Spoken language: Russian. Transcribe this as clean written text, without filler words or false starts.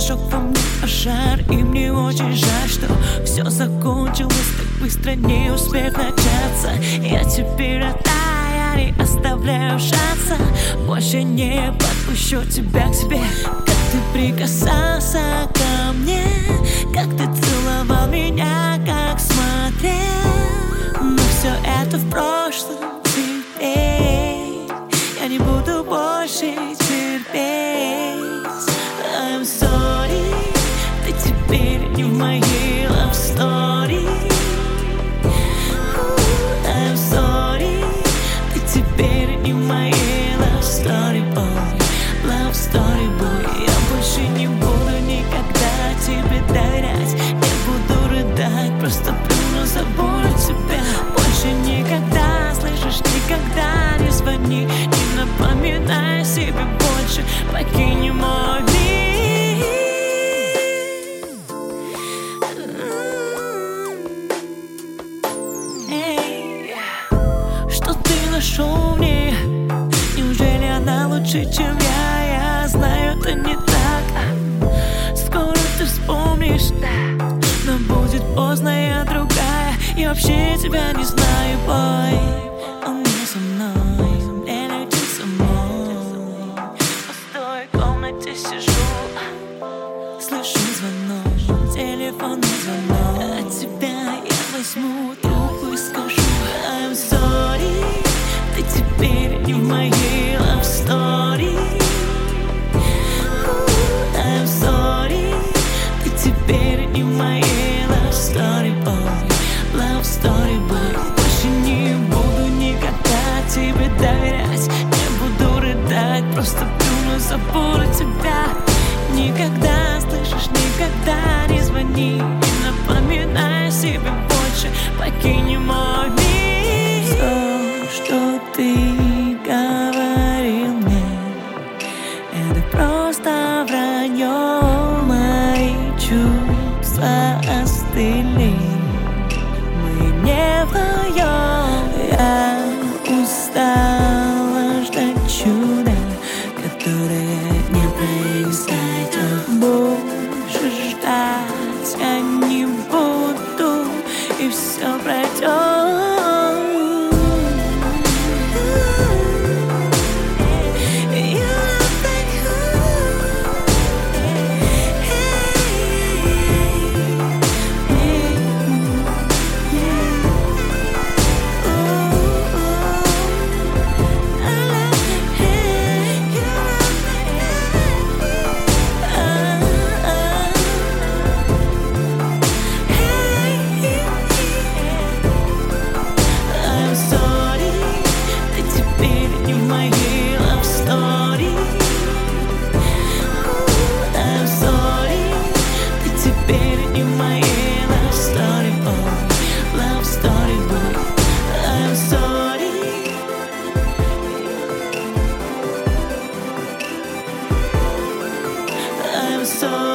зажег во мне пожар, и мне очень жаль, что все закончилось так быстро, не успев начаться. Я теперь одна, я не оставляю шанса, больше не подпущу тебя к себе. Как ты прикасался ко мне, как ты целовал меня, как смотрел. Но все это в прошлом теперь, я не буду больше терпеть. I'm sorry, ты теперь не в моей love story. I'm sorry, ты теперь не в моей love story, boy. Love story, boy. Я больше не буду никогда тебе доверять, не буду рыдать, просто плюну, забуду тебя. Больше никогда, слышишь, никогда не звони, не напоминай себе больше, покинь мой мир. Что ты нашел в ней? Неужели она лучше, чем я? Я знаю, это не так. Скоро ты вспомнишь, но будет поздно, я другая. И вообще тебя не знаю, бой. Он не со мной, мне летит самой. В пустой комнате сижу, слышу звонок, телефонный звонок. От тебя я возьму трубку и скажу: I'm sorry, ты теперь не в моей love story. I'm sorry, ты теперь не в моей love story, boy. Love story, boy. Больше не буду никогда тебе доверять, не буду рыдать, просто плюну, забуду тебя. Никогда, слышишь, никогда не звони, не напоминай себе больше, покинь мой мир. Все, что ты говорил мне, это просто вранье. Мои чувства остыли, мы не вдвоем. Я устала ждать чуда, которое не произойдет. Больше ждать я не буду, и все пройдет. So